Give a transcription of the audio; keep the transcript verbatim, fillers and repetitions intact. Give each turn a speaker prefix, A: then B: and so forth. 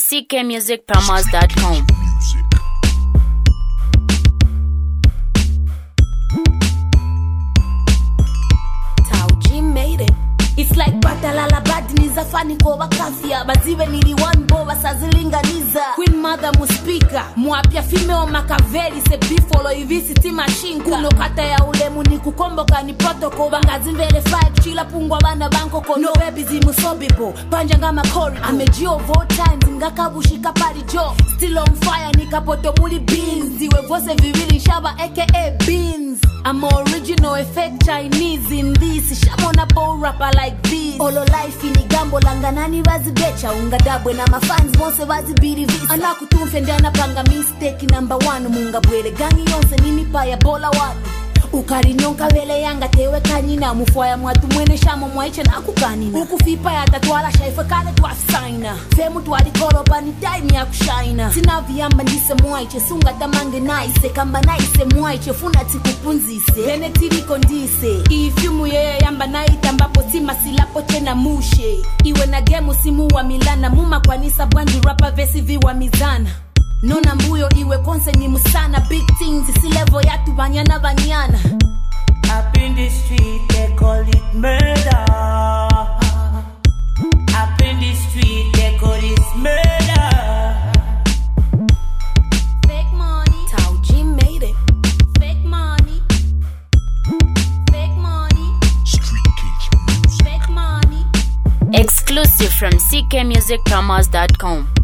A: c k music promos dot com.
B: Tauji made it. It's like batalala badini za fani kwa wakafia bazive nili one boba sazilinganiza Queen Mother muspika mwapia female Makaveli se bifolo ivisi tima shinka kuno kata ya ulemu ni kukomboka ni protocol bangazi mvele five chila pungwa banda banko kono no baby zimu sobibo panja ngama kori amejio four times ngakabushika pari jo still on fire nikapoto muli beans diwe vose vivili shaba aka beans I'm original effect Chinese in this Shamona bow rapper like this Olo life ini gambo langanani wazi becha Unga dabwe na mafans monse wazi biri visa Anaku tumfende anapanga mistake number one Munga bwele gangi yonse nini paya bola wadu Ukari nyonka vele yanga tewe kanina Mufuaya mwatu mwene shamo mwaiche na kukanina Ukufipa ya tatuala shaife kale tuafisaina Femu tuwali koroba ni time ya kushaina Sina viyamba ndise mwaiche Sunga tamange naise Kamba naise mwaiche Funa tikupunzise Bene tiriko ndise Ifiumu yeye yamba naita mbapo tima silapo tena mushe Iwe na gemu simu wa milana Muma kwa nisa bwanji rapa vesi viwa mizana Nona mbuyo iwe konse ni musana Big things isi level yatu banyana banyana
C: Up in the street they call it murder. Up in the street they call it murder.
B: Fake money Tauji made it Fake money Fake money
D: Street Cage Music.
B: Fake money
A: Exclusive from c k music promos dot com.